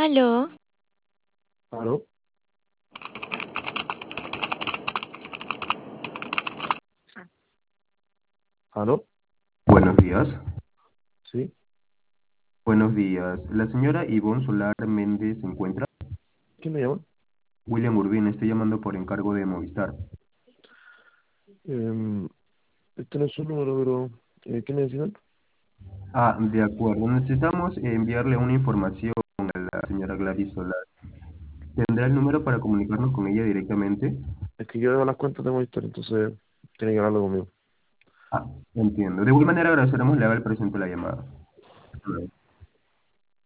Aló, ¿Aló? ¿Aló? Buenos días. ¿Sí? Buenos días. La señora Ivonne Solar Méndez se encuentra. ¿Quién me llama? William Urbina, estoy llamando por encargo de Movistar. Em, este no es su número, pero ¿qué necesitan? Ah, de acuerdo. Necesitamos enviarle una información a la señora Gladys Solar. ¿Tendrá el número para comunicarnos con ella directamente? Es que yo veo las cuentas de Movistar, entonces tiene que hablarlo conmigo. Ah, entiendo. De igual manera agradeceremos le haga el presente la llamada.